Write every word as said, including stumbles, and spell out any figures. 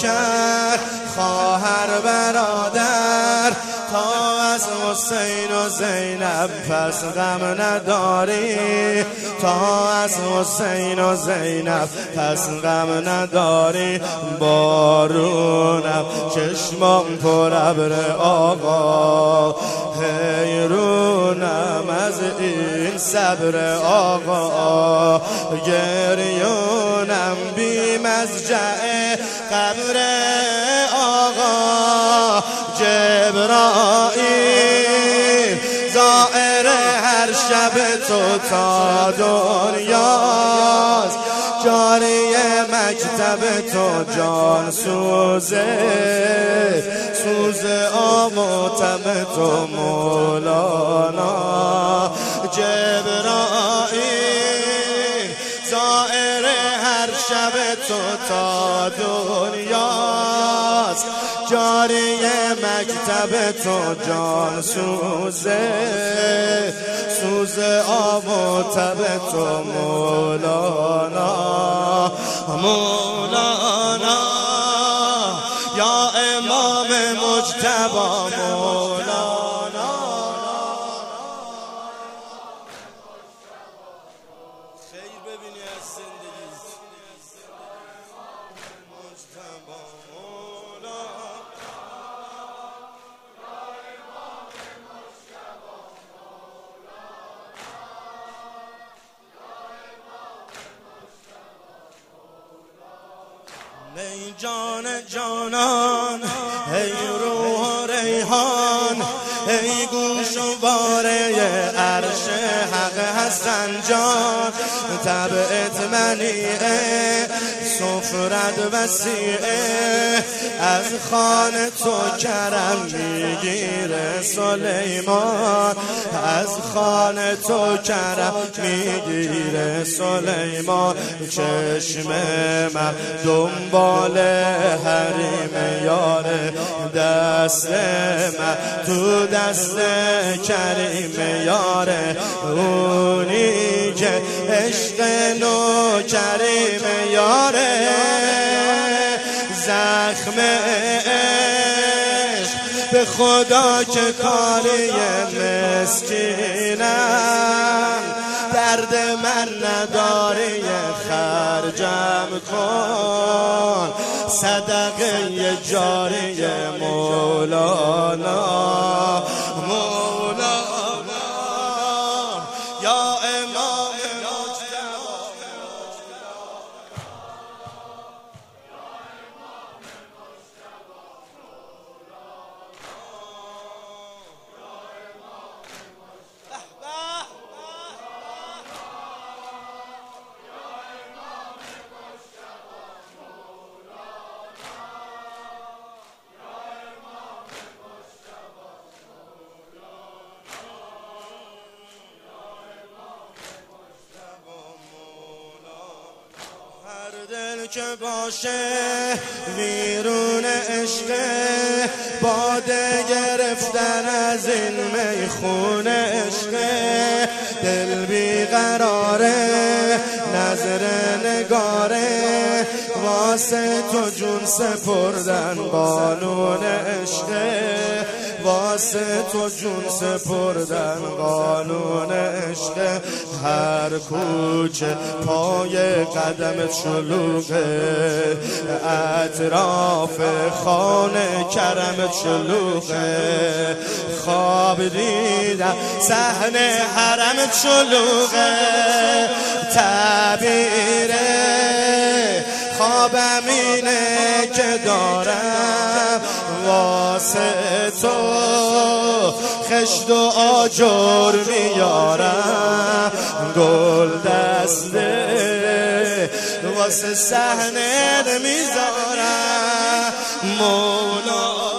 شهر خواهر برادر، تا از حسین و زینب پس غم نداری، تا از حسین و زینب پس غم نداری. بارونم چشمام پر ابر آقا، حیرونم از این صبر آقا، گریونم بی مضجع قبر آقا. جبرائیل زائر هر شب تو تا دنیاست، جاری مکتب تو جان سوزه، سوز آب و تب تو مولانا. جبرائیل زائر هر شب تو تا دنیاست، جاری مکتب تو جان سوزه، سوز آب و تب تو مولانا. مولانا یا امام مجتبی مولانا. خیر ببینی از زندگی مجتبی مولانا. ای جان جانان، ای روح و ریحان، ای گوش و باره عرش حق حسن جان. طبعت منیعه سفرت وسیعه، از خان تو کرم میگیره سلیمان، از خان تو کرم میگیره سلیمان. چشم من دنبال حریم یاره، دست من تو دست کریم یاره، اونی که عشق نو کریم یاره. زخم عشق به خدا که کاری مسکینم، درد من نداری خرجم کن، صدقه جاری مولانا. مولانا یا امام دل که باشه ویرون عشق، باده گرفتن از این میخونه عشق. دل بیقراره نظر نگاره، واسه تو جون سپردن قانون عشق، واسه تو جون سپردن قانون عشق. هر کوچه پای قدمت شلوغه، اطراف خانه کرمت شلوغه. خواب دیدم صحنه حرمت شلوغه، تعبیره خوابم اینه که دارم واسه تو خشت و آجر میارم، گل دسته واسه صحنه میذارم. مولا